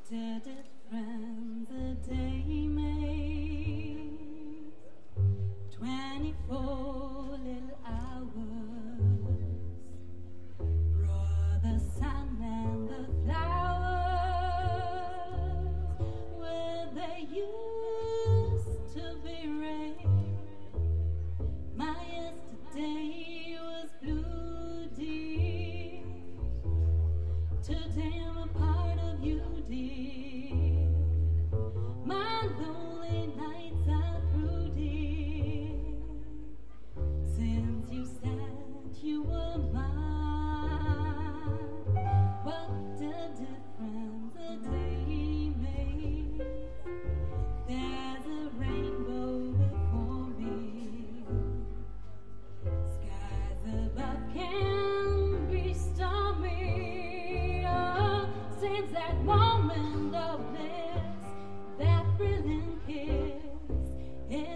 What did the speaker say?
the difference a day makes. 24 little hours brought the sun and the flowers where they used to be rain. My yesterday was blue, dear. Today I'm a part of you, dear. My lonely nights are through, dear. Since you said you were mine, what a difference a day makes. There's a rainbow before me. Skies above can be stormy. Oh, since that moment of bliss, that brilliant kiss.